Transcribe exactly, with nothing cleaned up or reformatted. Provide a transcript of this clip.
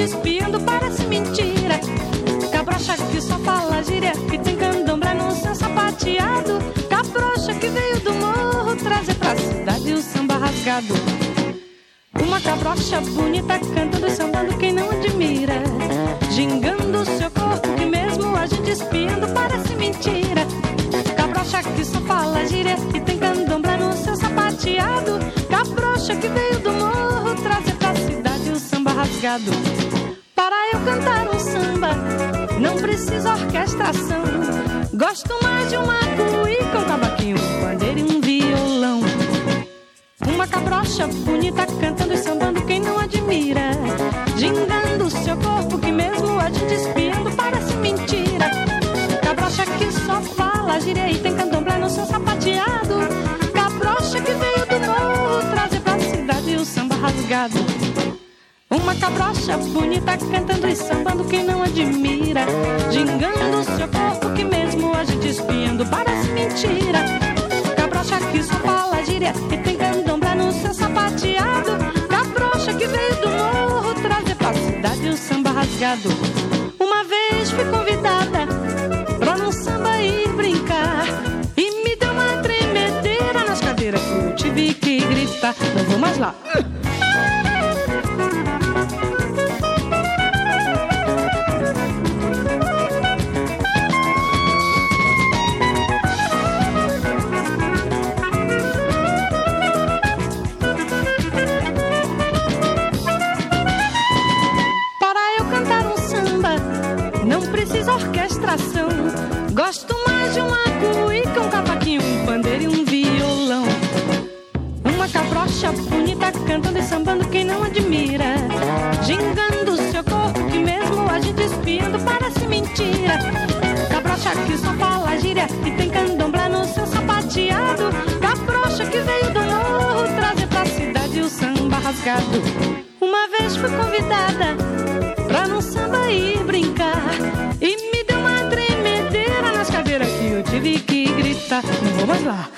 gente espiando, parece mentira. Cabrocha que só fala gíria, que tem candomblé no seu sapateado. Cabrocha que veio do morro trazer pra cidade o samba rasgado. Uma cabrocha bonita cantando e sambando, quem não admira. Gingando o seu corpo que mesmo a gente espiando, parece mentira. Cabrocha que só fala gíria, que tem candomblé no seu sapateado. Cabrocha que veio do morro trazer pra cidade o samba rasgado. Para eu cantar um samba, não precisa orquestração. Gosto mais de uma cuíca, um cavaquinho, um pandeiro e um violão. Uma cabrocha bonita cantando e sambando, quem não admira. Gingando o seu corpo que mesmo a gente espiando, parece mentira. Cabrocha que só fala gíria e tem candomblé no seu sapateado. Cabrocha que veio do morro trazer pra cidade o samba rasgado. Uma cabrocha bonita cantando e sambando, quem não admira. Gingando o seu corpo que mesmo a gente espiando, parece mentira. Cabrocha que só fala gíria e tem candomblé no seu sapateado. Cabrocha que veio do morro trazer pra cidade o samba rasgado. Uma vez fui convidada pra num samba ir brincar, e me deu uma tremedeira nas cadeiras que eu tive que gritar. Não vou mais lá. Orquestração. Gosto mais de uma cuíca, um cavaquinho, um pandeiro e um violão. Uma cabrocha bonita cantando e sambando, quem não admira. Gingando o seu corpo que mesmo a gente espiando, parece mentira. Cabrocha que só fala gíria e tem candomblé no seu sapateado. Cabrocha que veio do morro trazer pra cidade o samba rasgado. Uma vez fui convidada pra num samba ir brincar, e me deu uma tremedeira nas cadeiras que eu tive que gritar. Não vou mais lá.